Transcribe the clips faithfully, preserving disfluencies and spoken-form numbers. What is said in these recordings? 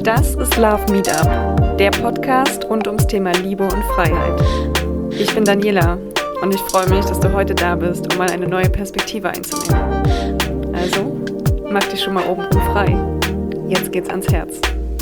Das ist Love Meetup, der Podcast rund ums Thema Liebe und Freiheit. Ich bin Daniela und ich freue mich, dass du heute da bist, um mal eine neue Perspektive einzunehmen. Also, mach dich schon mal oben frei. Jetzt geht's ans Herz.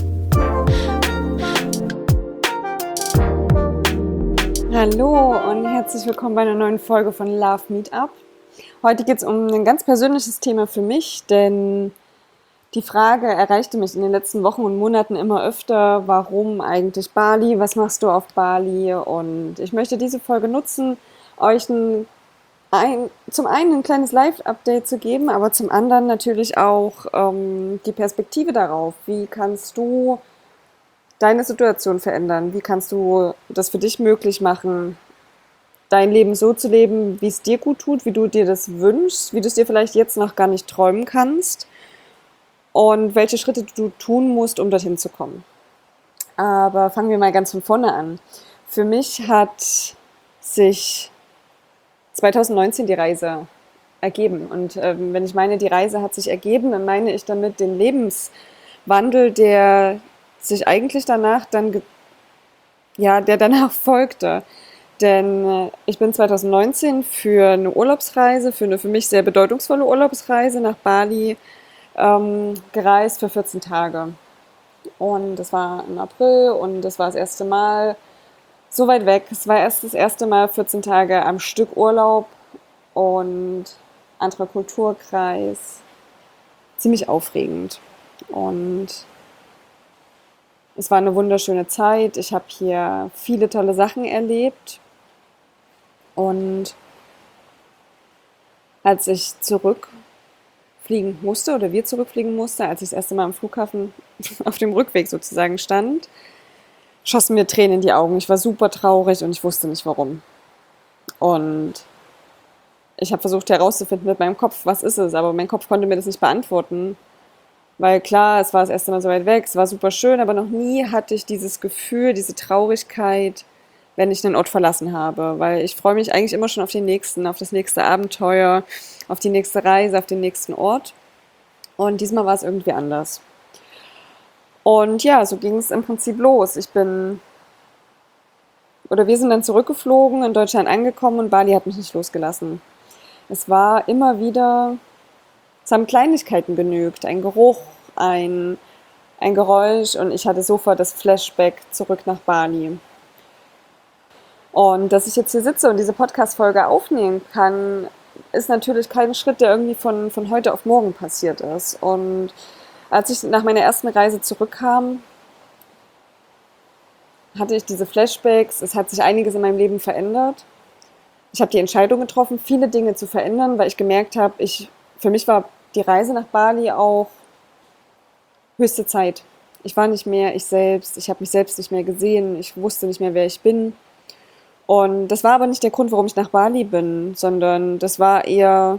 Hallo und herzlich willkommen bei einer neuen Folge von Love Meetup. Heute geht es um ein ganz persönliches Thema für mich, denn die Frage erreichte mich in den letzten Wochen und Monaten immer öfter, warum eigentlich Bali, was machst du auf Bali? Und ich möchte diese Folge nutzen, euch ein, ein, zum einen ein kleines Live-Update zu geben, aber zum anderen natürlich auch ähm, die Perspektive darauf. Wie kannst du deine Situation verändern? Wie kannst du das für dich möglich machen, dein Leben so zu leben, wie es dir gut tut, wie du dir das wünschst, wie du es dir vielleicht jetzt noch gar nicht träumen kannst? Und welche Schritte du tun musst, um dorthin zu kommen. Aber fangen wir mal ganz von vorne an. Für mich hat sich zwanzig neunzehn die Reise ergeben. Und ähm, wenn ich meine, die Reise hat sich ergeben, dann meine ich damit den Lebenswandel, der sich eigentlich danach dann, ge- ja, der danach folgte. Denn äh, ich bin zwanzig neunzehn für eine Urlaubsreise, für eine für mich sehr bedeutungsvolle Urlaubsreise nach Bali Ähm, gereist für vierzehn Tage. Und das war im April und das war das erste Mal so weit weg. Es war erst das erste Mal vierzehn Tage am Stück Urlaub und anderer Kulturkreis. Ziemlich aufregend. Und es war eine wunderschöne Zeit. Ich habe hier viele tolle Sachen erlebt. Und als ich zurück fliegen musste oder wir zurückfliegen mussten, als ich das erste Mal am Flughafen auf dem Rückweg sozusagen stand, schossen mir Tränen in die Augen. Ich war super traurig und ich wusste nicht warum. Und ich habe versucht herauszufinden mit meinem Kopf, was ist es, aber mein Kopf konnte mir das nicht beantworten. Weil klar, es war das erste Mal so weit weg, es war super schön, aber noch nie hatte ich dieses Gefühl, diese Traurigkeit, wenn ich einen Ort verlassen habe. Weil ich freue mich eigentlich immer schon auf den nächsten, auf das nächste Abenteuer, auf die nächste Reise, auf den nächsten Ort. Und diesmal war es irgendwie anders. Und ja, so ging es im Prinzip los. Ich bin, oder wir sind dann zurückgeflogen, in Deutschland angekommen und Bali hat mich nicht losgelassen. Es war immer wieder, es haben Kleinigkeiten genügt, ein Geruch, ein, ein Geräusch und ich hatte sofort das Flashback zurück nach Bali. Und dass ich jetzt hier sitze und diese Podcast-Folge aufnehmen kann, ist natürlich kein Schritt, der irgendwie von, von heute auf morgen passiert ist. Und als ich nach meiner ersten Reise zurückkam, hatte ich diese Flashbacks. Es hat sich einiges in meinem Leben verändert. Ich habe die Entscheidung getroffen, viele Dinge zu verändern, weil ich gemerkt habe, ich, für mich war die Reise nach Bali auch höchste Zeit. Ich war nicht mehr ich selbst, ich habe mich selbst nicht mehr gesehen, ich wusste nicht mehr, wer ich bin. Und das war aber nicht der Grund, warum ich nach Bali bin, sondern das war eher,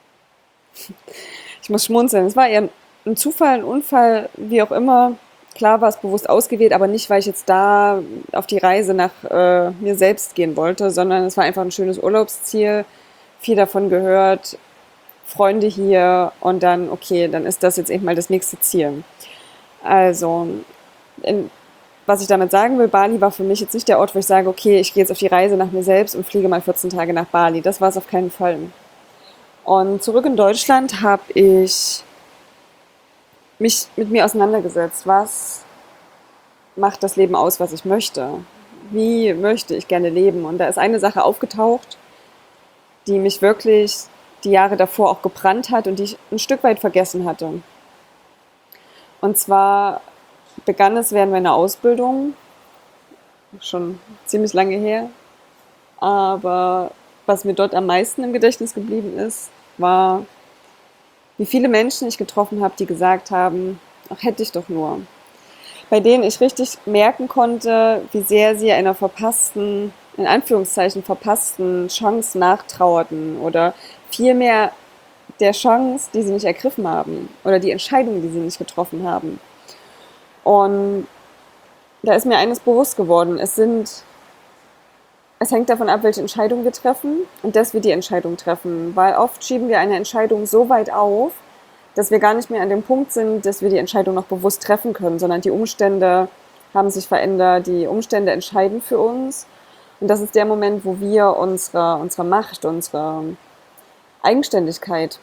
ich muss schmunzeln, es war eher ein Zufall, ein Unfall, wie auch immer. Klar war es bewusst ausgewählt, aber nicht, weil ich jetzt da auf die Reise nach äh, mir selbst gehen wollte, sondern es war einfach ein schönes Urlaubsziel, viel davon gehört, Freunde hier und dann, okay, dann ist das jetzt eben mal das nächste Ziel. Also, in, was ich damit sagen will, Bali war für mich jetzt nicht der Ort, wo ich sage, okay, ich gehe jetzt auf die Reise nach mir selbst und fliege mal vierzehn Tage nach Bali. Das war es auf keinen Fall. Und zurück in Deutschland habe ich mich mit mir auseinandergesetzt. Was macht das Leben aus, was ich möchte? Wie möchte ich gerne leben? Und da ist eine Sache aufgetaucht, die mich wirklich die Jahre davor auch gebrannt hat und die ich ein Stück weit vergessen hatte. Und zwar begann es während meiner Ausbildung, schon ziemlich lange her, aber was mir dort am meisten im Gedächtnis geblieben ist, war, wie viele Menschen ich getroffen habe, die gesagt haben, ach, hätte ich doch nur. Bei denen ich richtig merken konnte, wie sehr sie einer verpassten, in Anführungszeichen verpassten Chance nachtrauerten oder vielmehr der Chance, die sie nicht ergriffen haben oder die Entscheidung, die sie nicht getroffen haben. Und da ist mir eines bewusst geworden, es sind, es hängt davon ab, welche Entscheidung wir treffen und dass wir die Entscheidung treffen, weil oft schieben wir eine Entscheidung so weit auf, dass wir gar nicht mehr an dem Punkt sind, dass wir die Entscheidung noch bewusst treffen können, sondern die Umstände haben sich verändert, die Umstände entscheiden für uns. Und das ist der Moment, wo wir unsere, unsere Macht, unsere Eigenständigkeit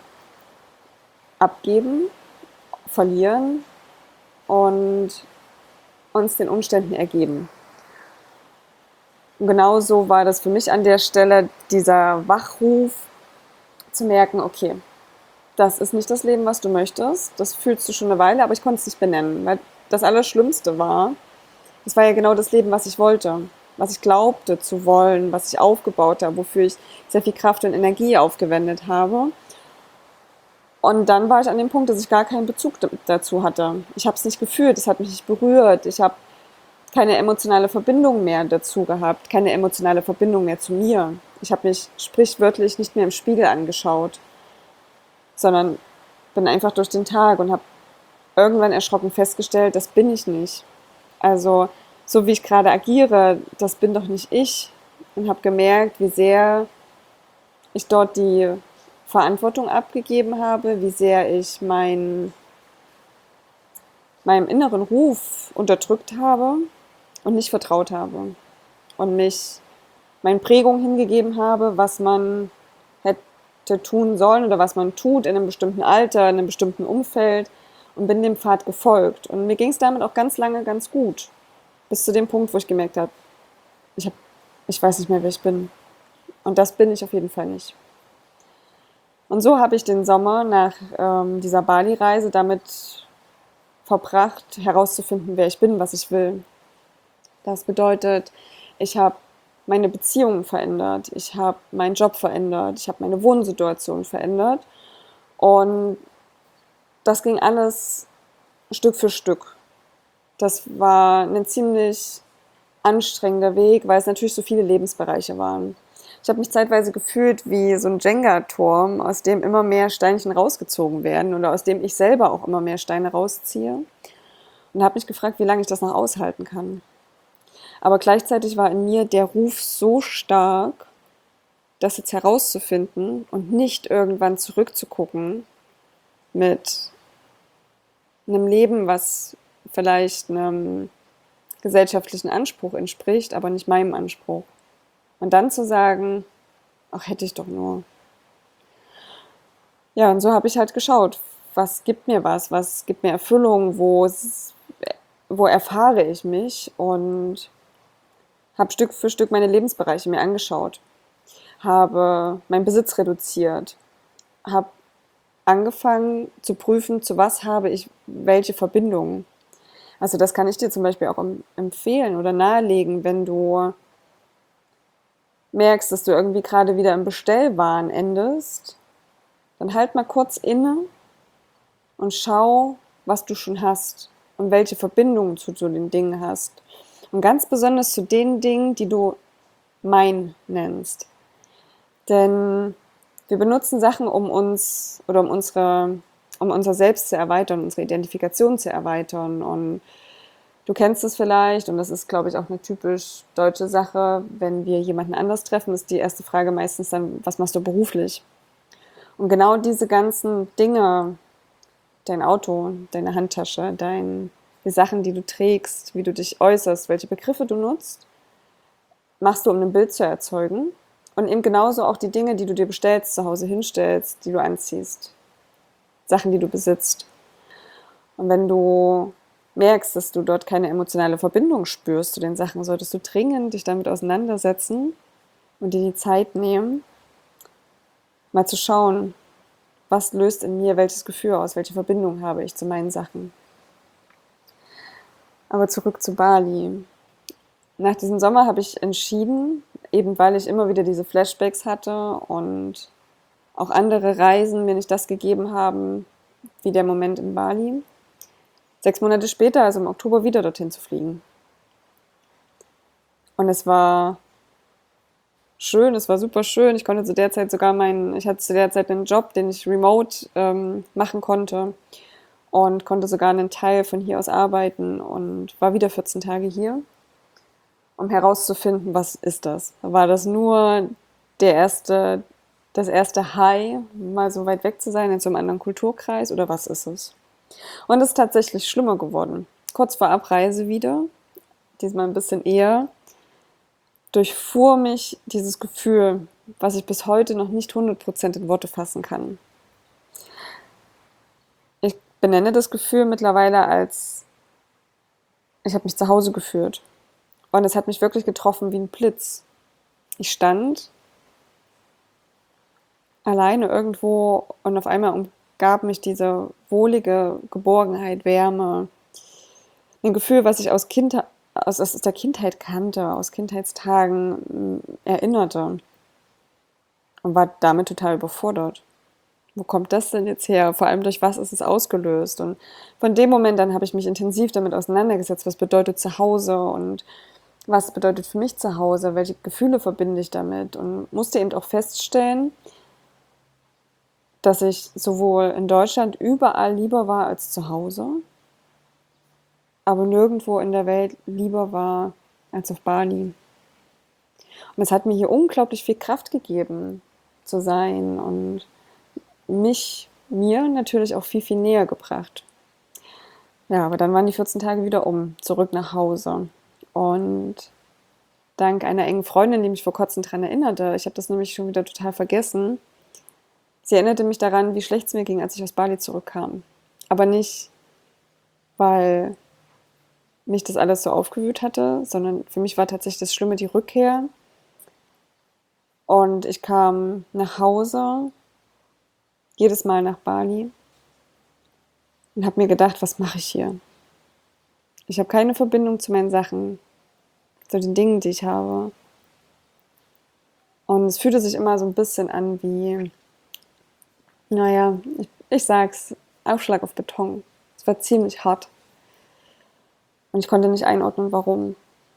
abgeben, verlieren und uns den Umständen ergeben. Und genauso war das für mich an der Stelle, dieser Wachruf, zu merken, okay, das ist nicht das Leben, was du möchtest, das fühlst du schon eine Weile, aber ich konnte es nicht benennen, weil das Allerschlimmste war, das war ja genau das Leben, was ich wollte, was ich glaubte zu wollen, was ich aufgebaut habe, wofür ich sehr viel Kraft und Energie aufgewendet habe. Und dann war ich an dem Punkt, dass ich gar keinen Bezug dazu hatte. Ich habe es nicht gefühlt, es hat mich nicht berührt, ich habe keine emotionale Verbindung mehr dazu gehabt, keine emotionale Verbindung mehr zu mir. Ich habe mich sprichwörtlich nicht mehr im Spiegel angeschaut, sondern bin einfach durch den Tag und habe irgendwann erschrocken festgestellt, das bin ich nicht. Also so wie ich gerade agiere, das bin doch nicht ich. Und habe gemerkt, wie sehr ich dort die Verantwortung abgegeben habe, wie sehr ich mein, meinem inneren Ruf unterdrückt habe und nicht vertraut habe. Und mich meinen Prägungen hingegeben habe, was man hätte tun sollen oder was man tut in einem bestimmten Alter, in einem bestimmten Umfeld, und bin dem Pfad gefolgt. Und mir ging es damit auch ganz lange ganz gut. Bis zu dem Punkt, wo ich gemerkt habe, ich, hab, ich weiß nicht mehr, wer ich bin. Und das bin ich auf jeden Fall nicht. Und so habe ich den Sommer nach ähm, dieser Bali-Reise damit verbracht, herauszufinden, wer ich bin, was ich will. Das bedeutet, ich habe meine Beziehungen verändert, ich habe meinen Job verändert, ich habe meine Wohnsituation verändert. Und das ging alles Stück für Stück. Das war ein ziemlich anstrengender Weg, weil es natürlich so viele Lebensbereiche waren. Ich habe mich zeitweise gefühlt wie so ein Jenga-Turm, aus dem immer mehr Steinchen rausgezogen werden oder aus dem ich selber auch immer mehr Steine rausziehe. Und habe mich gefragt, wie lange ich das noch aushalten kann. Aber gleichzeitig war in mir der Ruf so stark, das jetzt herauszufinden und nicht irgendwann zurückzugucken mit einem Leben, was vielleicht einem gesellschaftlichen Anspruch entspricht, aber nicht meinem Anspruch. Und dann zu sagen, ach, hätte ich doch nur. Ja, und so habe ich halt geschaut, was gibt mir was, was gibt mir Erfüllung, wo, wo erfahre ich mich, und habe Stück für Stück meine Lebensbereiche mir angeschaut, habe meinen Besitz reduziert, habe angefangen zu prüfen, zu was habe ich welche Verbindungen. Also das kann ich dir zum Beispiel auch empfehlen oder nahelegen, wenn du merkst, dass du irgendwie gerade wieder im Bestellwahn endest, dann halt mal kurz inne und schau, was du schon hast und welche Verbindungen zu, zu den Dingen hast. Und ganz besonders zu den Dingen, die du mein nennst. Denn wir benutzen Sachen, um uns oder um unsere, um unser Selbst zu erweitern, unsere Identifikation zu erweitern. Und du kennst es vielleicht, und das ist, glaube ich, auch eine typisch deutsche Sache, wenn wir jemanden anders treffen, ist die erste Frage meistens dann, was machst du beruflich? Und genau diese ganzen Dinge, dein Auto, deine Handtasche, dein, die Sachen, die du trägst, wie du dich äußerst, welche Begriffe du nutzt, machst du, um ein Bild zu erzeugen. Und eben genauso auch die Dinge, die du dir bestellst, zu Hause hinstellst, die du anziehst. Sachen, die du besitzt. Und wenn du merkst, dass du dort keine emotionale Verbindung spürst zu den Sachen, solltest du dringend dich damit auseinandersetzen und dir die Zeit nehmen, mal zu schauen, was löst in mir welches Gefühl aus, welche Verbindung habe ich zu meinen Sachen. Aber zurück zu Bali. Nach diesem Sommer habe ich entschieden, eben weil ich immer wieder diese Flashbacks hatte und auch andere Reisen mir nicht das gegeben haben, wie der Moment in Bali, sechs Monate später, also im Oktober, wieder dorthin zu fliegen. Und es war schön, es war super schön. Ich konnte zu der Zeit sogar meinen, ich hatte zu der Zeit einen Job, den ich remote ähm, machen konnte und konnte sogar einen Teil von hier aus arbeiten und war wieder vierzehn Tage hier, um herauszufinden, was ist das? War das nur der erste das erste High, mal so weit weg zu sein in so einem anderen Kulturkreis, oder was ist es? Und es ist tatsächlich schlimmer geworden. Kurz vor Abreise wieder, diesmal ein bisschen eher, durchfuhr mich dieses Gefühl, was ich bis heute noch nicht hundert Prozent in Worte fassen kann. Ich benenne das Gefühl mittlerweile als, ich habe mich zu Hause gefühlt. Und es hat mich wirklich getroffen wie ein Blitz. Ich stand alleine irgendwo und auf einmal umgab mich diese wohlige Geborgenheit, Wärme. Ein Gefühl, was ich aus, kind, aus, aus der Kindheit kannte, aus Kindheitstagen äh, erinnerte. Und war damit total überfordert. Wo kommt das denn jetzt her? Vor allem durch was ist es ausgelöst? Und von dem Moment an habe ich mich intensiv damit auseinandergesetzt, was bedeutet Zuhause und was bedeutet für mich Zuhause, welche Gefühle verbinde ich damit, und musste eben auch feststellen, dass ich sowohl in Deutschland überall lieber war als zu Hause, aber nirgendwo in der Welt lieber war als auf Bali. Und es hat mir hier unglaublich viel Kraft gegeben, zu sein, und mich, mir natürlich auch viel, viel näher gebracht. Ja, aber dann waren die vierzehn Tage wieder um, zurück nach Hause. Und dank einer engen Freundin, die mich vor kurzem daran erinnerte, ich habe das nämlich schon wieder total vergessen, sie erinnerte mich daran, wie schlecht es mir ging, als ich aus Bali zurückkam. Aber nicht, weil mich das alles so aufgewühlt hatte, sondern für mich war tatsächlich das Schlimme die Rückkehr. Und ich kam nach Hause, jedes Mal nach Bali, und habe mir gedacht, was mache ich hier? Ich habe keine Verbindung zu meinen Sachen, zu den Dingen, die ich habe. Und es fühlte sich immer so ein bisschen an wie, naja, ich, ich sag's, Aufschlag auf Beton. Es war ziemlich hart. Und ich konnte nicht einordnen, warum.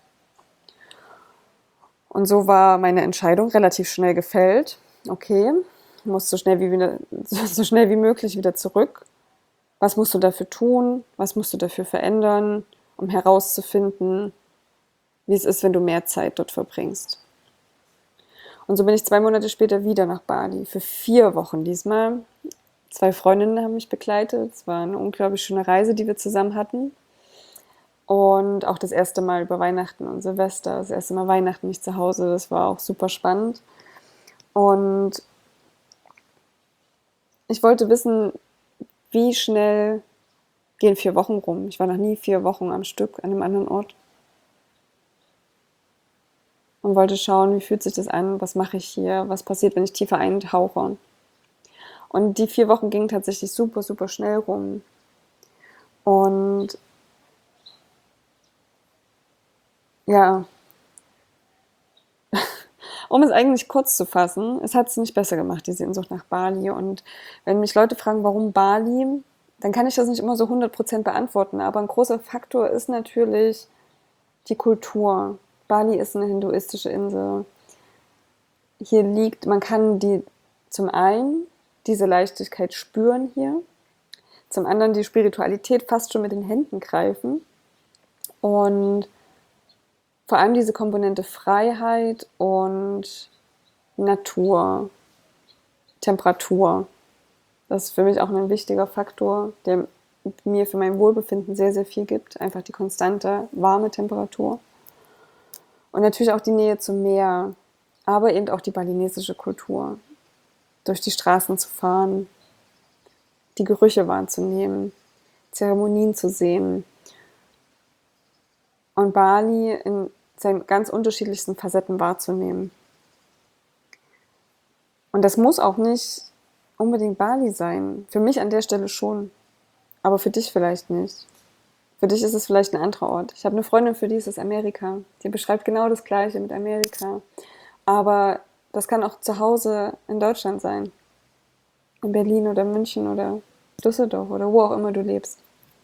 Und so war meine Entscheidung relativ schnell gefällt. Okay, ich muss so schnell wie, wieder, so schnell wie möglich wieder zurück. Was musst du dafür tun? Was musst du dafür verändern, um herauszufinden, wie es ist, wenn du mehr Zeit dort verbringst? Und so bin ich zwei Monate später wieder nach Bali, für vier Wochen diesmal. Zwei Freundinnen haben mich begleitet. Es war eine unglaublich schöne Reise, die wir zusammen hatten. Und auch das erste Mal über Weihnachten und Silvester, das erste Mal Weihnachten nicht zu Hause, das war auch super spannend. Und ich wollte wissen, wie schnell gehen vier Wochen rum. Ich war noch nie vier Wochen am Stück an einem anderen Ort. Und wollte schauen, wie fühlt sich das an, was mache ich hier, was passiert, wenn ich tiefer eintauche. Und die vier Wochen gingen tatsächlich super, super schnell rum. Und ja, um es eigentlich kurz zu fassen, es hat es nicht besser gemacht, die Sehnsucht nach Bali. Und wenn mich Leute fragen, warum Bali, dann kann ich das nicht immer so hundert Prozent beantworten. Aber ein großer Faktor ist natürlich die Kultur. Bali ist eine hinduistische Insel. Hier liegt, man kann die zum einen diese Leichtigkeit spüren hier, zum anderen die Spiritualität fast schon mit den Händen greifen und vor allem diese Komponente Freiheit und Natur, Temperatur. Das ist für mich auch ein wichtiger Faktor, der mir für mein Wohlbefinden sehr, sehr viel gibt. Einfach die konstante, warme Temperatur. Und natürlich auch die Nähe zum Meer, aber eben auch die balinesische Kultur. Durch die Straßen zu fahren, die Gerüche wahrzunehmen, Zeremonien zu sehen. Und Bali in seinen ganz unterschiedlichsten Facetten wahrzunehmen. Und das muss auch nicht unbedingt Bali sein. Für mich an der Stelle schon, aber für dich vielleicht nicht. Für dich ist es vielleicht ein anderer Ort. Ich habe eine Freundin, für die ist es Amerika. Die beschreibt genau das Gleiche mit Amerika. Aber das kann auch zu Hause in Deutschland sein. In Berlin oder München oder Düsseldorf oder wo auch immer du lebst.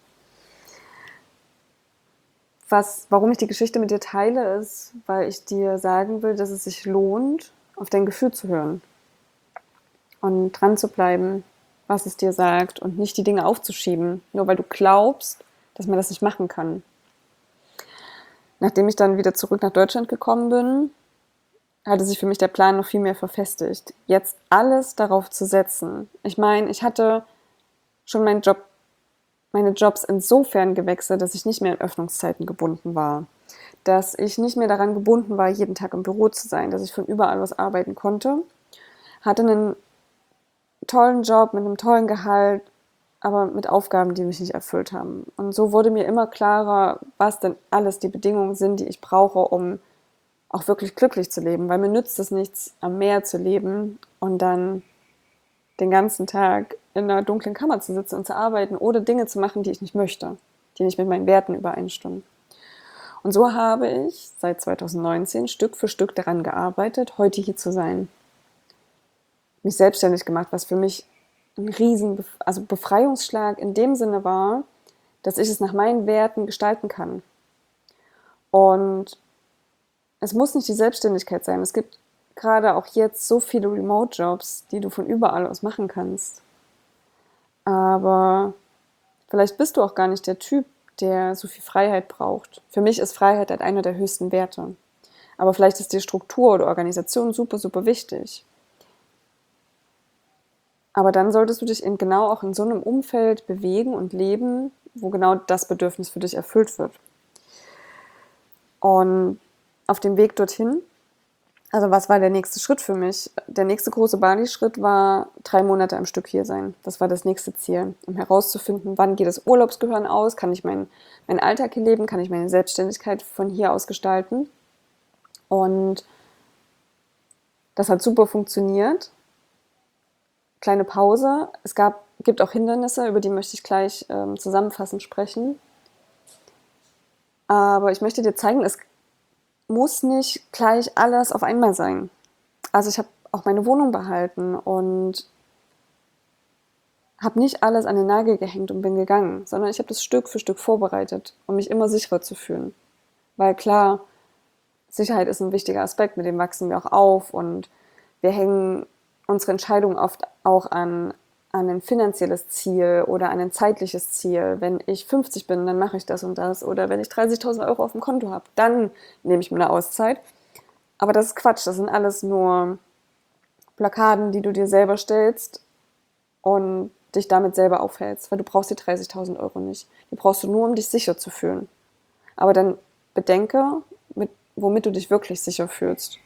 Was, warum ich die Geschichte mit dir teile, ist, weil ich dir sagen will, dass es sich lohnt, auf dein Gefühl zu hören. Und dran zu bleiben, was es dir sagt, und nicht die Dinge aufzuschieben, nur weil du glaubst, dass man das nicht machen kann. Nachdem ich dann wieder zurück nach Deutschland gekommen bin, hatte sich für mich der Plan noch viel mehr verfestigt, jetzt alles darauf zu setzen. Ich meine, ich hatte schon meinen Job, meine Jobs insofern gewechselt, dass ich nicht mehr in Öffnungszeiten gebunden war, dass ich nicht mehr daran gebunden war, jeden Tag im Büro zu sein, dass ich von überall aus arbeiten konnte, hatte einen tollen Job mit einem tollen Gehalt, aber mit Aufgaben, die mich nicht erfüllt haben. Und so wurde mir immer klarer, was denn alles die Bedingungen sind, die ich brauche, um auch wirklich glücklich zu leben. Weil mir nützt es nichts, am Meer zu leben und dann den ganzen Tag in einer dunklen Kammer zu sitzen und zu arbeiten oder Dinge zu machen, die ich nicht möchte, die nicht mit meinen Werten übereinstimmen. Und so habe ich seit zweitausendneunzehn Stück für Stück daran gearbeitet, heute hier zu sein. Mich selbstständig gemacht, was für mich ein riesen also Befreiungsschlag in dem Sinne war, dass ich es nach meinen Werten gestalten kann. Und es muss nicht die Selbstständigkeit sein. Es gibt gerade auch jetzt so viele Remote-Jobs, die du von überall aus machen kannst. Aber vielleicht bist du auch gar nicht der Typ, der so viel Freiheit braucht. Für mich ist Freiheit halt einer der höchsten Werte. Aber vielleicht ist die Struktur oder Organisation super, super wichtig. Aber dann solltest du dich eben genau auch in so einem Umfeld bewegen und leben, wo genau das Bedürfnis für dich erfüllt wird. Und auf dem Weg dorthin, also was war der nächste Schritt für mich? Der nächste große Bali-Schritt war drei Monate am Stück hier sein. Das war das nächste Ziel, um herauszufinden, wann geht das Urlaubsgehören aus, kann ich meinen mein Alltag hier leben, kann ich meine Selbstständigkeit von hier aus gestalten. Und das hat super funktioniert. Kleine Pause. Es gab, gibt auch Hindernisse, über die möchte ich gleich ähm, zusammenfassend sprechen. Aber ich möchte dir zeigen, es muss nicht gleich alles auf einmal sein. Also ich habe auch meine Wohnung behalten und habe nicht alles an den Nagel gehängt und bin gegangen, sondern ich habe das Stück für Stück vorbereitet, um mich immer sicherer zu fühlen. Weil klar, Sicherheit ist ein wichtiger Aspekt, mit dem wachsen wir auch auf und wir hängen unsere Entscheidungen oft auch an, an ein finanzielles Ziel oder an ein zeitliches Ziel. Wenn ich fünfzig bin, dann mache ich das und das. Oder wenn ich dreißigtausend Euro auf dem Konto habe, dann nehme ich mir eine Auszeit. Aber das ist Quatsch, das sind alles nur Blockaden, die du dir selber stellst und dich damit selber aufhältst, weil du brauchst die dreißigtausend Euro nicht. Die brauchst du nur, um dich sicher zu fühlen. Aber dann bedenke, mit, womit du dich wirklich sicher fühlst.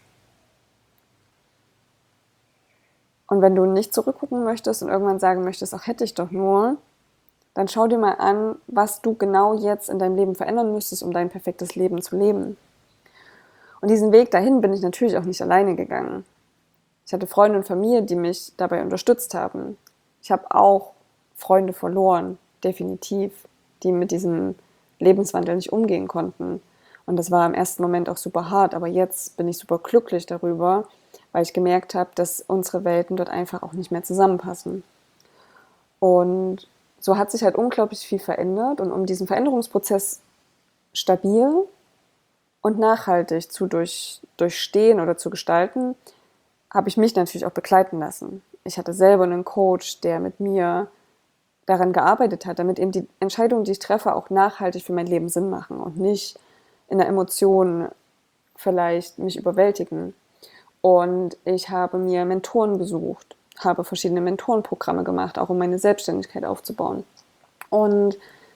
Und wenn du nicht zurückgucken möchtest und irgendwann sagen möchtest, ach, hätte ich doch nur, dann schau dir mal an, was du genau jetzt in deinem Leben verändern müsstest, um dein perfektes Leben zu leben. Und diesen Weg dahin bin ich natürlich auch nicht alleine gegangen. Ich hatte Freunde und Familie, die mich dabei unterstützt haben. Ich habe auch Freunde verloren, definitiv, die mit diesem Lebenswandel nicht umgehen konnten. Und das war im ersten Moment auch super hart, aber jetzt bin ich super glücklich darüber, weil ich gemerkt habe, dass unsere Welten dort einfach auch nicht mehr zusammenpassen. Und so hat sich halt unglaublich viel verändert. Und um diesen Veränderungsprozess stabil und nachhaltig zu durch, durchstehen oder zu gestalten, habe ich mich natürlich auch begleiten lassen. Ich hatte selber einen Coach, der mit mir daran gearbeitet hat, damit eben die Entscheidungen, die ich treffe, auch nachhaltig für mein Leben Sinn machen und nicht in der Emotion vielleicht mich überwältigen. Und ich habe mir Mentoren besucht, habe verschiedene Mentorenprogramme gemacht, auch um meine Selbstständigkeit aufzubauen. Und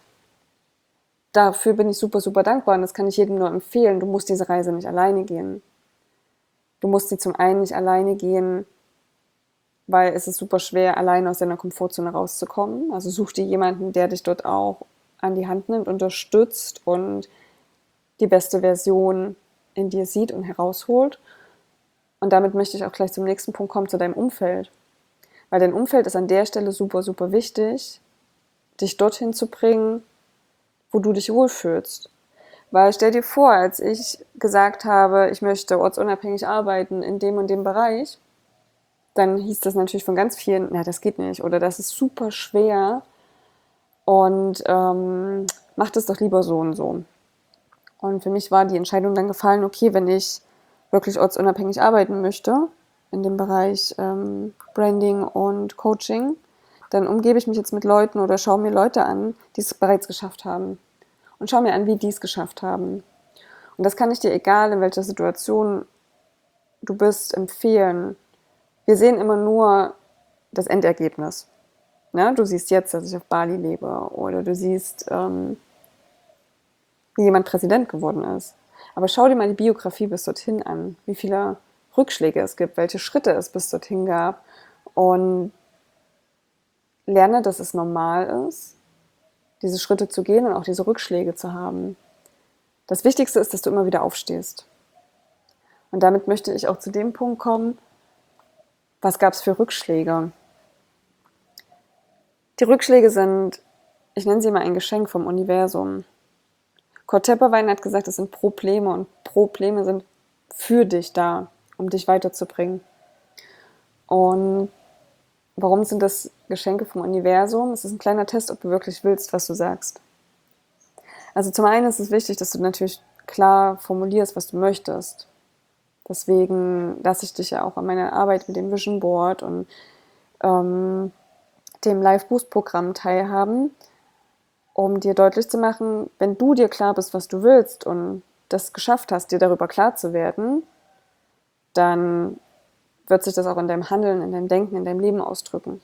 dafür bin ich super, super dankbar und das kann ich jedem nur empfehlen. Du musst diese Reise nicht alleine gehen. Du musst sie zum einen nicht alleine gehen, weil es ist super schwer, alleine aus deiner Komfortzone rauszukommen. Also such dir jemanden, der dich dort auch an die Hand nimmt, unterstützt und die beste Version in dir sieht und herausholt. Und damit möchte ich auch gleich zum nächsten Punkt kommen, zu deinem Umfeld. Weil dein Umfeld ist an der Stelle super, super wichtig, dich dorthin zu bringen, wo du dich wohlfühlst. Weil stell dir vor, als ich gesagt habe, ich möchte ortsunabhängig arbeiten in dem und dem Bereich, dann hieß das natürlich von ganz vielen, na, das geht nicht oder das ist super schwer und ähm, mach das doch lieber so und so. Und für mich war die Entscheidung dann gefallen, okay, wenn ich wirklich ortsunabhängig arbeiten möchte, in dem Bereich ähm, Branding und Coaching, dann umgebe ich mich jetzt mit Leuten oder schaue mir Leute an, die es bereits geschafft haben. Und schaue mir an, wie die es geschafft haben. Und das kann ich dir, egal in welcher Situation du bist im Fehlen. Wir sehen immer nur das Endergebnis. Ne? Du siehst jetzt, dass ich auf Bali lebe, oder du siehst, ähm, wie jemand Präsident geworden ist. Aber schau dir mal die Biografie bis dorthin an, wie viele Rückschläge es gibt, welche Schritte es bis dorthin gab, und lerne, dass es normal ist, diese Schritte zu gehen und auch diese Rückschläge zu haben. Das Wichtigste ist, dass du immer wieder aufstehst. Und damit möchte ich auch zu dem Punkt kommen, was gab es für Rückschläge? Die Rückschläge sind, ich nenne sie mal ein Geschenk vom Universum. Kurt Tepperwein hat gesagt, es sind Probleme, und Probleme sind für dich da, um dich weiterzubringen. Und warum sind das Geschenke vom Universum? Es ist ein kleiner Test, ob du wirklich willst, was du sagst. Also zum einen ist es wichtig, dass du natürlich klar formulierst, was du möchtest. Deswegen lasse ich dich ja auch an meiner Arbeit mit dem Vision Board und ähm, dem Live Boost Programm teilhaben, um dir deutlich zu machen, wenn du dir klar bist, was du willst und das geschafft hast, dir darüber klar zu werden, dann wird sich das auch in deinem Handeln, in deinem Denken, in deinem Leben ausdrücken.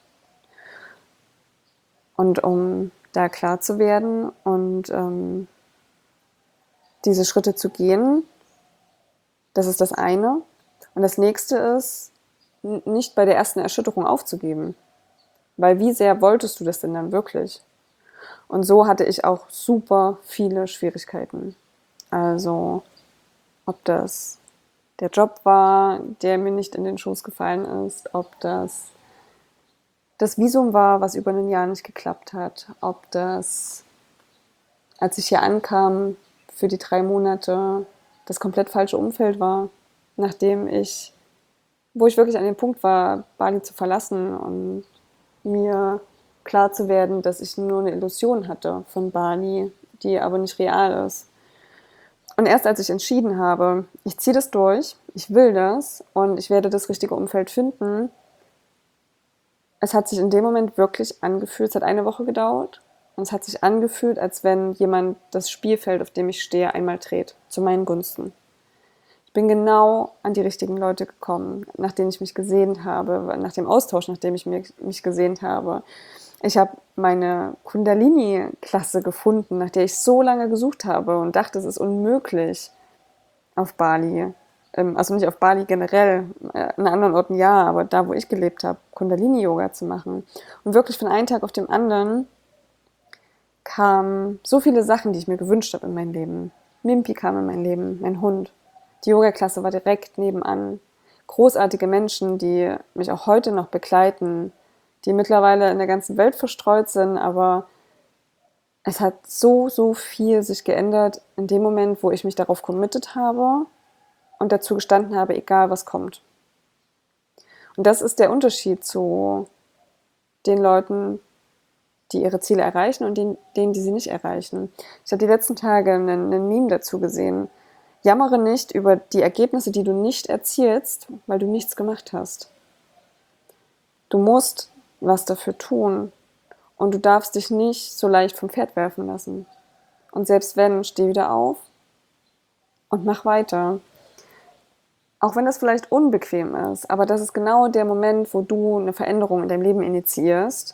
Und um da klar zu werden und ähm, diese Schritte zu gehen, das ist das eine. Und das nächste ist, nicht bei der ersten Erschütterung aufzugeben. Weil wie sehr wolltest du das denn dann wirklich? Und so hatte ich auch super viele Schwierigkeiten. Also, ob das der Job war, der mir nicht in den Schoß gefallen ist, ob das das Visum war, was über ein Jahr nicht geklappt hat, ob das, als ich hier ankam, für die drei Monate das komplett falsche Umfeld war, nachdem ich, wo ich wirklich an dem Punkt war, Bali zu verlassen und mir klar zu werden, dass ich nur eine Illusion hatte von Bali, die aber nicht real ist. Und erst als ich entschieden habe, ich ziehe das durch, ich will das und ich werde das richtige Umfeld finden, es hat sich in dem Moment wirklich angefühlt, es hat eine Woche gedauert, und es hat sich angefühlt, als wenn jemand das Spielfeld, auf dem ich stehe, einmal dreht, zu meinen Gunsten. Ich bin genau an die richtigen Leute gekommen, nach denen ich mich gesehnt habe, nach dem Austausch, nach dem ich mich gesehnt habe. Ich habe meine Kundalini-Klasse gefunden, nach der ich so lange gesucht habe und dachte, es ist unmöglich auf Bali. Also nicht auf Bali generell, an anderen Orten ja, aber da, wo ich gelebt habe, Kundalini-Yoga zu machen. Und wirklich von einem Tag auf den anderen kamen so viele Sachen, die ich mir gewünscht habe in mein Leben. Mimpi kam in mein Leben, mein Hund. Die Yoga-Klasse war direkt nebenan. Großartige Menschen, die mich auch heute noch begleiten, die mittlerweile in der ganzen Welt verstreut sind, aber es hat so, so viel sich geändert in dem Moment, wo ich mich darauf committed habe und dazu gestanden habe, egal was kommt. Und das ist der Unterschied zu den Leuten, die ihre Ziele erreichen, und denen, denen die sie nicht erreichen. Ich habe die letzten Tage einen, einen Meme dazu gesehen. Jammere nicht über die Ergebnisse, die du nicht erzielst, weil du nichts gemacht hast. Du musst was dafür tun und du darfst dich nicht so leicht vom Pferd werfen lassen. Und selbst wenn, steh wieder auf und mach weiter. Auch wenn das vielleicht unbequem ist, aber das ist genau der Moment, wo du eine Veränderung in deinem Leben initiierst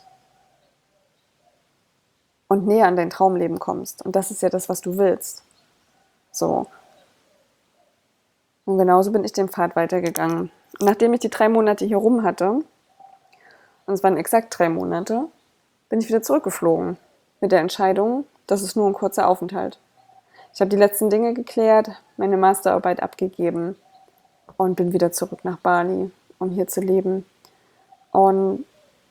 und näher an dein Traumleben kommst. Und das ist ja das, was du willst. So. Und genauso bin ich den Pfad weitergegangen. Nachdem ich die drei Monate hier rum hatte, und es waren exakt drei Monate, bin ich wieder zurückgeflogen. Mit der Entscheidung, das ist nur ein kurzer Aufenthalt. Ich habe die letzten Dinge geklärt, meine Masterarbeit abgegeben und bin wieder zurück nach Bali, um hier zu leben. Und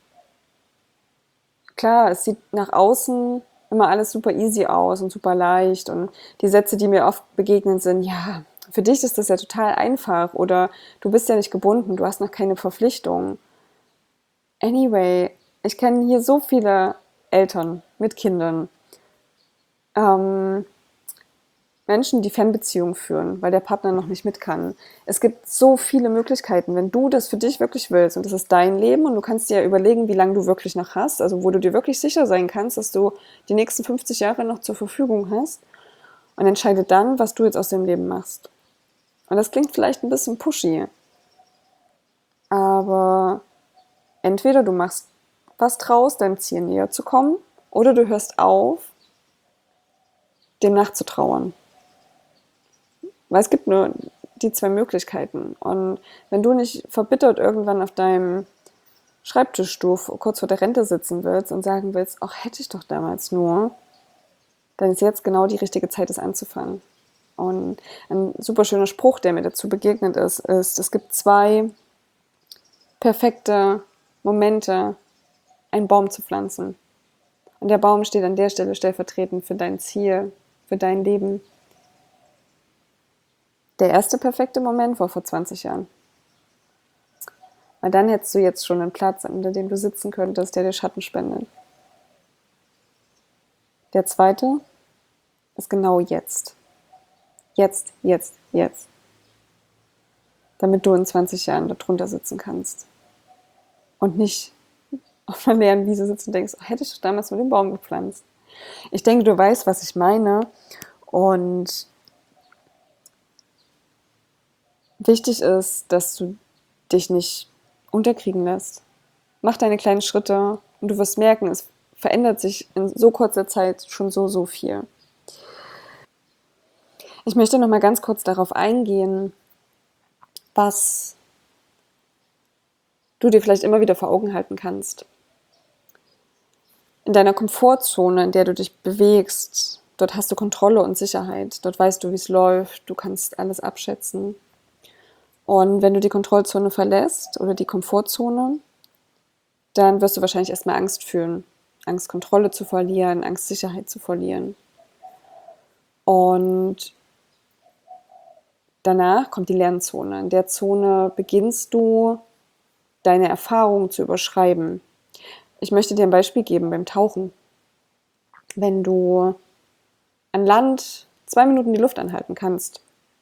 klar, es sieht nach außen immer alles super easy aus und super leicht. Und die Sätze, die mir oft begegnen, sind, ja, für dich ist das ja total einfach oder du bist ja nicht gebunden, du hast noch keine Verpflichtung. Anyway, ich kenne hier so viele Eltern mit Kindern, ähm, Menschen, die Fernbeziehungen führen, weil der Partner noch nicht mit kann. Es gibt so viele Möglichkeiten, wenn du das für dich wirklich willst und das ist dein Leben und du kannst dir ja überlegen, wie lange du wirklich noch hast, also wo du dir wirklich sicher sein kannst, dass du die nächsten fünfzig Jahre noch zur Verfügung hast, und entscheide dann, was du jetzt aus dem Leben machst. Und das klingt vielleicht ein bisschen pushy, Aber entweder du machst was draus, deinem Ziel näher zu kommen, oder du hörst auf, dem nachzutrauern. Weil es gibt nur die zwei Möglichkeiten. Und wenn du nicht verbittert irgendwann auf deinem Schreibtischstuhl kurz vor der Rente sitzen willst und sagen willst, ach, hätte ich doch damals nur, dann ist jetzt genau die richtige Zeit, es anzufangen. Und ein super schöner Spruch, der mir dazu begegnet ist, ist, es gibt zwei perfekte Momente, einen Baum zu pflanzen. Und der Baum steht an der Stelle stellvertretend für dein Ziel, für dein Leben. Der erste perfekte Moment war vor zwanzig Jahren. Weil dann hättest du jetzt schon einen Platz, unter dem du sitzen könntest, der dir Schatten spendet. Der zweite ist genau jetzt. Jetzt, jetzt, jetzt. Damit du in zwanzig Jahren darunter sitzen kannst. Und nicht auf einer leeren Wiese sitzt und denkst, oh, hätte ich damals mit dem Baum gepflanzt. Ich denke, du weißt, was ich meine. Und wichtig ist, dass du dich nicht unterkriegen lässt. Mach deine kleinen Schritte und du wirst merken, es verändert sich in so kurzer Zeit schon so, so viel. Ich möchte noch mal ganz kurz darauf eingehen, was du dir vielleicht immer wieder vor Augen halten kannst. In deiner Komfortzone, in der du dich bewegst, dort hast du Kontrolle und Sicherheit. Dort weißt du, wie es läuft. Du kannst alles abschätzen. Und wenn du die Kontrollzone verlässt oder die Komfortzone, dann wirst du wahrscheinlich erstmal Angst fühlen. Angst, Kontrolle zu verlieren, Angst, Sicherheit zu verlieren. Und danach kommt die Lernzone. In der Zone beginnst du, deine Erfahrungen zu überschreiben. Ich möchte dir ein Beispiel geben beim Tauchen. Wenn du an Land zwei Minuten die Luft anhalten kannst,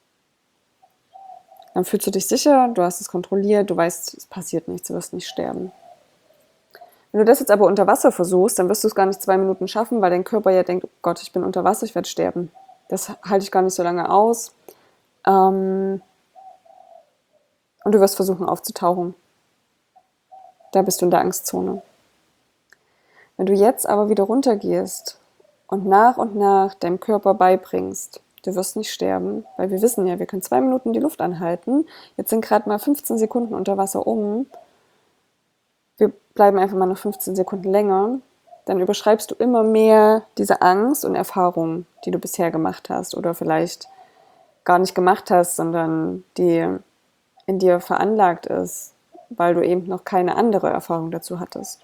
dann fühlst du dich sicher, du hast es kontrolliert, du weißt, es passiert nichts, du wirst nicht sterben. Wenn du das jetzt aber unter Wasser versuchst, dann wirst du es gar nicht zwei Minuten schaffen, weil dein Körper ja denkt, oh Gott, ich bin unter Wasser, ich werde sterben. Das halte ich gar nicht so lange aus. Ähm, und du wirst versuchen aufzutauchen. Da bist du in der Angstzone. Wenn du jetzt aber wieder runtergehst und nach und nach deinem Körper beibringst, du wirst nicht sterben, weil wir wissen ja, wir können zwei Minuten die Luft anhalten, jetzt sind gerade mal fünfzehn Sekunden unter Wasser um, wir bleiben einfach mal noch fünfzehn Sekunden länger, dann überschreibst du immer mehr diese Angst und Erfahrung, die du bisher gemacht hast oder vielleicht gar nicht gemacht hast, sondern die in dir veranlagt ist, weil du eben noch keine andere Erfahrung dazu hattest.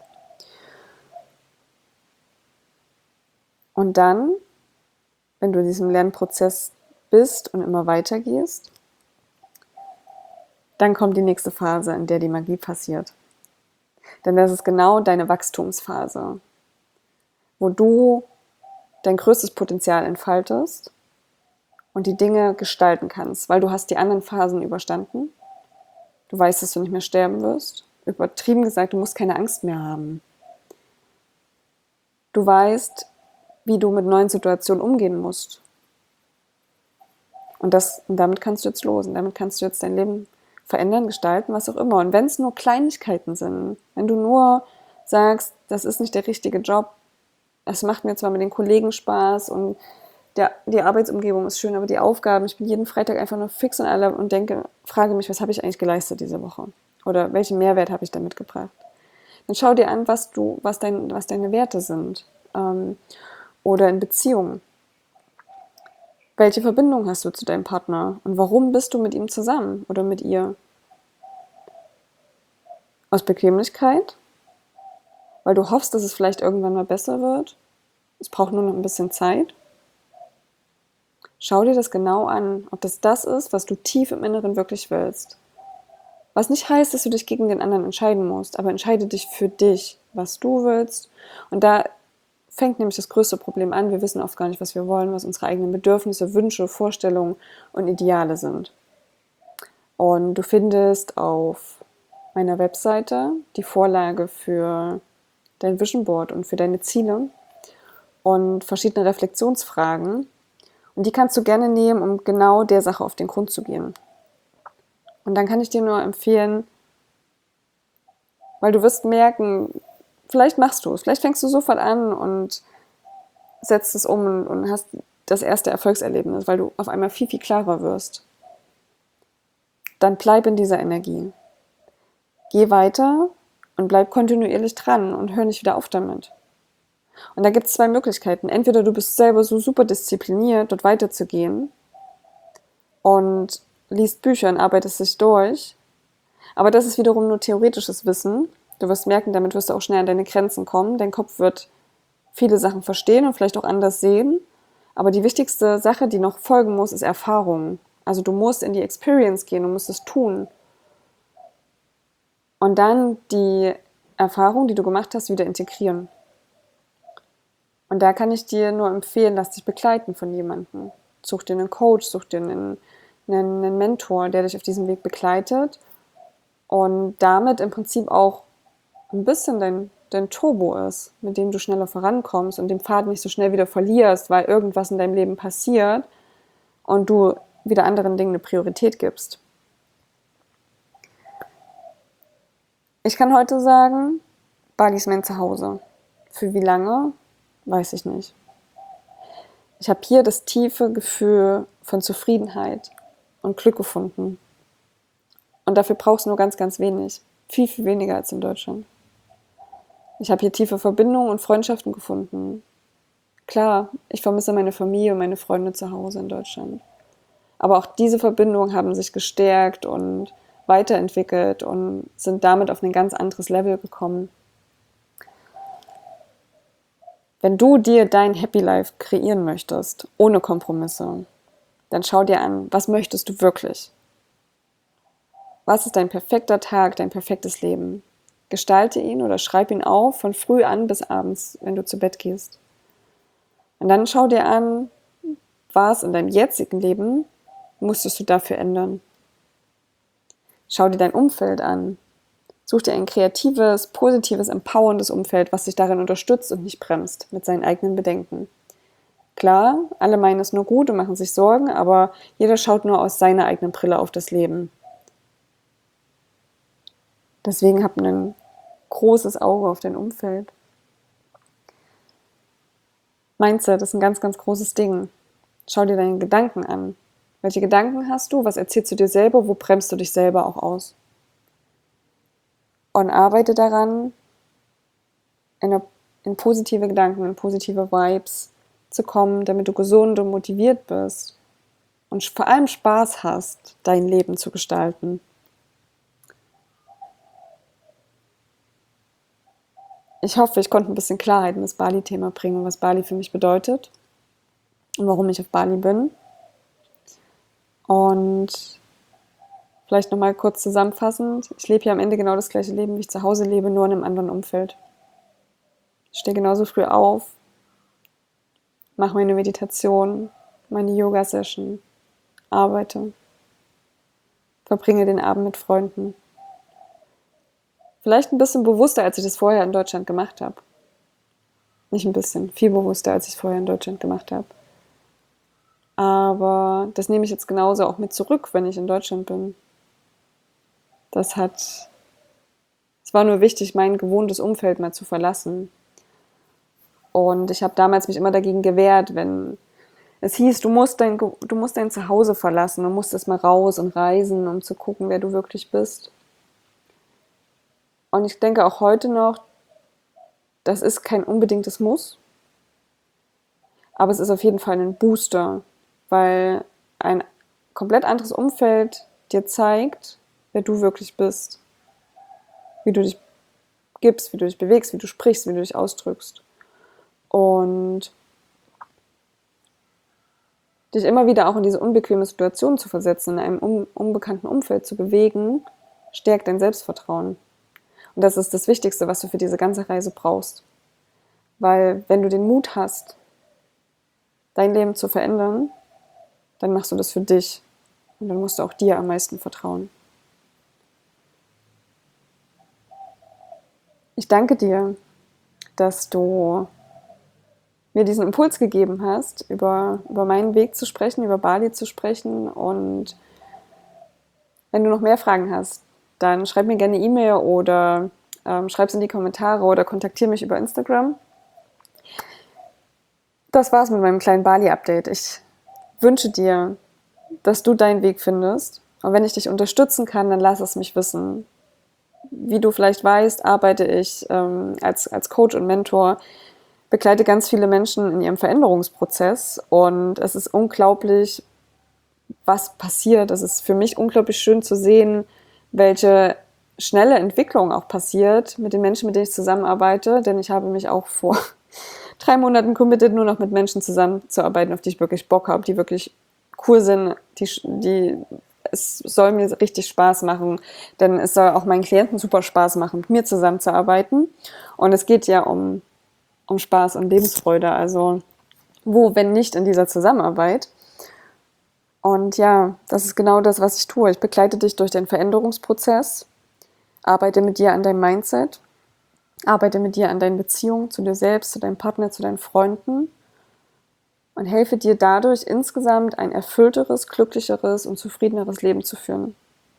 Und dann, wenn du in diesem Lernprozess bist und immer weiter gehst, dann kommt die nächste Phase, in der die Magie passiert. Denn das ist genau deine Wachstumsphase, wo du dein größtes Potenzial entfaltest und die Dinge gestalten kannst, weil du hast die anderen Phasen überstanden. Du weißt, dass du nicht mehr sterben wirst. Übertrieben gesagt, du musst keine Angst mehr haben. Du weißt, wie du mit neuen Situationen umgehen musst. Und, das, und damit kannst du jetzt losen. Damit kannst du jetzt dein Leben verändern, gestalten, was auch immer. Und wenn es nur Kleinigkeiten sind, wenn du nur sagst, das ist nicht der richtige Job, es macht mir zwar mit den Kollegen Spaß und der, die Arbeitsumgebung ist schön, aber die Aufgaben, ich bin jeden Freitag einfach nur fix und alle und denke, frage mich, was habe ich eigentlich geleistet diese Woche? Oder welchen Mehrwert habe ich damit gebracht? Dann schau dir an, was, du, was, dein, was deine Werte sind. Ähm, oder in Beziehungen. Welche Verbindung hast du zu deinem Partner? Und warum bist du mit ihm zusammen oder mit ihr? Aus Bequemlichkeit? Weil du hoffst, dass es vielleicht irgendwann mal besser wird? Es braucht nur noch ein bisschen Zeit? Schau dir das genau an, ob das das ist, was du tief im Inneren wirklich willst. Was nicht heißt, dass du dich gegen den anderen entscheiden musst, aber entscheide dich für dich, was du willst. Und da fängt nämlich das größte Problem an. Wir wissen oft gar nicht, was wir wollen, was unsere eigenen Bedürfnisse, Wünsche, Vorstellungen und Ideale sind. Und du findest auf meiner Webseite die Vorlage für dein Vision Board und für deine Ziele und verschiedene Reflexionsfragen. Und die kannst du gerne nehmen, um genau der Sache auf den Grund zu gehen. Und dann kann ich dir nur empfehlen, Weil du wirst merken, vielleicht machst du es, vielleicht fängst du sofort an und setzt es um und, und hast das erste Erfolgserlebnis, weil du auf einmal viel, viel klarer wirst. Dann bleib in dieser Energie. Geh weiter und bleib kontinuierlich dran und hör nicht wieder auf damit. Und da gibt es zwei Möglichkeiten. Entweder du bist selber so super diszipliniert, dort weiterzugehen und liest Bücher und arbeitest dich durch. Aber das ist wiederum nur theoretisches Wissen. Du wirst merken, damit wirst du auch schnell an deine Grenzen kommen. Dein Kopf wird viele Sachen verstehen und vielleicht auch anders sehen. Aber die wichtigste Sache, die noch folgen muss, ist Erfahrung. Also du musst in die Experience gehen, du musst es tun. Und dann die Erfahrung, die du gemacht hast, wieder integrieren. Und da kann ich dir nur empfehlen, lass dich begleiten von jemandem. Such dir einen Coach, such dir einen, einen, einen Mentor, der dich auf diesem Weg begleitet und damit im Prinzip auch ein bisschen dein, dein Turbo ist, mit dem du schneller vorankommst und den Pfad nicht so schnell wieder verlierst, weil irgendwas in deinem Leben passiert und du wieder anderen Dingen eine Priorität gibst. Ich kann heute sagen, Bali ist mein Zuhause. Für wie lange? Weiß ich nicht. Ich habe hier das tiefe Gefühl von Zufriedenheit und Glück gefunden. Und dafür brauchst du nur ganz, ganz wenig. Viel, viel weniger als in Deutschland. Ich habe hier tiefe Verbindungen und Freundschaften gefunden. Klar, ich vermisse meine Familie und meine Freunde zu Hause in Deutschland. Aber auch diese Verbindungen haben sich gestärkt und weiterentwickelt und sind damit auf ein ganz anderes Level gekommen. Wenn du dir dein Happy Life kreieren möchtest, ohne Kompromisse, dann schau dir an, was möchtest du wirklich? Was ist dein perfekter Tag, dein perfektes Leben? Gestalte ihn oder schreib ihn auf, von früh an bis abends, wenn du zu Bett gehst. Und dann schau dir an, was in deinem jetzigen Leben musstest du dafür ändern. Schau dir dein Umfeld an. Such dir ein kreatives, positives, empowerndes Umfeld, was dich darin unterstützt und nicht bremst mit seinen eigenen Bedenken. Klar, alle meinen es nur gut und machen sich Sorgen, aber jeder schaut nur aus seiner eigenen Brille auf das Leben. Deswegen hab ein großes Auge auf dein Umfeld. Mindset ist ein ganz, ganz großes Ding. Schau dir deine Gedanken an. Welche Gedanken hast du? Was erzählst du dir selber? Wo bremst du dich selber auch aus? Und arbeite daran, in, eine, in positive Gedanken, in positive Vibes zu kommen, damit du gesund und motiviert bist und vor allem Spaß hast, dein Leben zu gestalten. Ich hoffe, ich konnte ein bisschen Klarheit in das Bali-Thema bringen, was Bali für mich bedeutet und warum ich auf Bali bin. Und vielleicht nochmal kurz zusammenfassend, ich lebe hier am Ende genau das gleiche Leben, wie ich zu Hause lebe, nur in einem anderen Umfeld. Ich stehe genauso früh auf, mache meine Meditation, meine Yoga-Session, arbeite, verbringe den Abend mit Freunden. Vielleicht ein bisschen bewusster, als ich das vorher in Deutschland gemacht habe. Nicht ein bisschen, viel bewusster, als ich es vorher in Deutschland gemacht habe. Aber das nehme ich jetzt genauso auch mit zurück, wenn ich in Deutschland bin. Das hat, es war nur wichtig, mein gewohntes Umfeld mal zu verlassen. Und ich habe damals mich immer dagegen gewehrt, wenn es hieß, du musst dein, du musst dein Zuhause verlassen, du musst erst mal raus und reisen, um zu gucken, wer du wirklich bist. Und ich denke auch heute noch, das ist kein unbedingtes Muss, aber es ist auf jeden Fall ein Booster, weil ein komplett anderes Umfeld dir zeigt, wer du wirklich bist, wie du dich gibst, wie du dich bewegst, wie du sprichst, wie du dich ausdrückst. Und dich immer wieder auch in diese unbequeme Situation zu versetzen, in einem un- unbekannten Umfeld zu bewegen, stärkt dein Selbstvertrauen. Und das ist das Wichtigste, was du für diese ganze Reise brauchst. Weil wenn du den Mut hast, dein Leben zu verändern, dann machst du das für dich. Und dann musst du auch dir am meisten vertrauen. Ich danke dir, dass du mir diesen Impuls gegeben hast, über, über meinen Weg zu sprechen, über Bali zu sprechen. Und wenn du noch mehr Fragen hast, dann schreib mir gerne eine E-Mail oder ähm, schreib es in die Kommentare oder kontaktiere mich über Instagram. Das war's mit meinem kleinen Bali-Update. Ich wünsche dir, dass du deinen Weg findest. Und wenn ich dich unterstützen kann, dann lass es mich wissen. Wie du vielleicht weißt, arbeite ich ähm, als, als Coach und Mentor, begleite ganz viele Menschen in ihrem Veränderungsprozess und es ist unglaublich, was passiert. Es ist für mich unglaublich schön zu sehen, welche schnelle Entwicklung auch passiert mit den Menschen, mit denen ich zusammenarbeite, denn ich habe mich auch vor drei Monaten committed, nur noch mit Menschen zusammenzuarbeiten, auf die ich wirklich Bock habe, die wirklich cool sind, die, die es soll mir richtig Spaß machen, denn es soll auch meinen Klienten super Spaß machen, mit mir zusammenzuarbeiten. Und es geht ja um, um Spaß und Lebensfreude, also wo, wenn nicht in dieser Zusammenarbeit. Und ja, das ist genau das, was ich tue. Ich begleite dich durch den Veränderungsprozess, arbeite mit dir an deinem Mindset, arbeite mit dir an deinen Beziehungen zu dir selbst, zu deinem Partner, zu deinen Freunden und helfe dir dadurch insgesamt ein erfüllteres, glücklicheres und zufriedeneres Leben zu führen.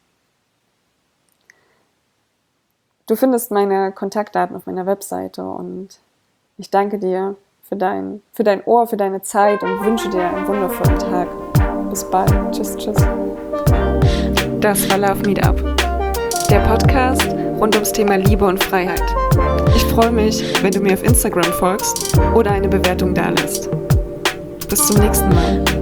Du findest meine Kontaktdaten auf meiner Webseite und ich danke dir für dein, für dein Ohr, für deine Zeit und wünsche dir einen wundervollen Tag. Bis bald. Tschüss, tschüss. Das war Love Meet Up, der Podcast rund ums Thema Liebe und Freiheit. Ich freue mich, wenn du mir auf Instagram folgst oder eine Bewertung dalässt. Bis zum nächsten Mal.